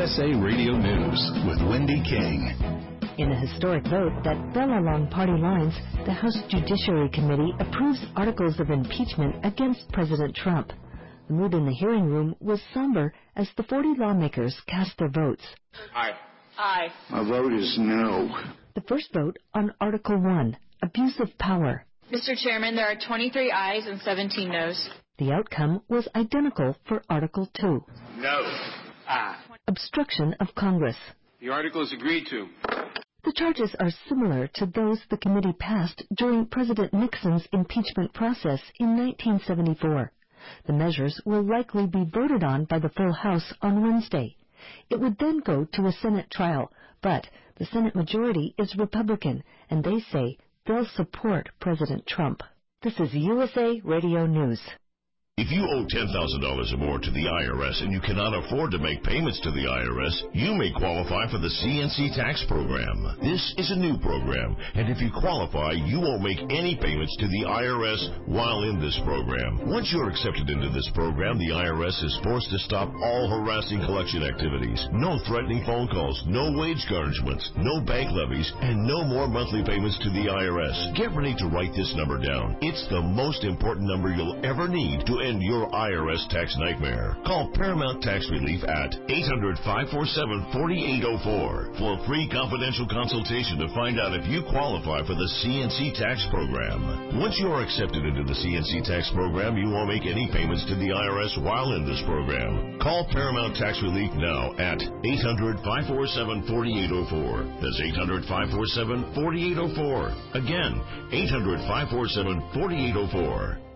USA Radio News with Wendy King. In a historic vote that fell along party lines, the House Judiciary Committee approves articles of impeachment against President Trump. The mood in the hearing room was somber as the 40 lawmakers cast their votes. Aye. Aye. My vote is no. The first vote on Article 1, Abuse of Power. Mr. Chairman, there are 23 ayes and 17 noes. The outcome was identical for Article 2. No. Aye. Obstruction of Congress. The article is agreed to. The charges are similar to those the committee passed during President Nixon's impeachment process in 1974. The measures will likely be voted on by the full House on Wednesday. It would then go to a Senate trial, but the Senate majority is Republican, and they say they'll support President Trump. This is USA Radio News. If you owe $10,000 or more to the IRS and you cannot afford to make payments to the IRS, you may qualify for the CNC tax program. This is a new program, and if you qualify, you won't make any payments to the IRS while in this program. Once you're accepted into this program, the IRS is forced to stop all harassing collection activities. No threatening phone calls, no wage garnishments, no bank levies, and no more monthly payments to the IRS. Get ready to write this number down. It's the most important number you'll ever need to end your IRS tax nightmare. Call Paramount Tax Relief at 800-547-4804 for a free confidential consultation to find out if you qualify for the CNC tax program. Once you are accepted into the CNC tax program, you won't make any payments to the IRS while in this program. Call Paramount Tax Relief now at 800-547-4804. That's 800-547-4804. Again, 800-547-4804.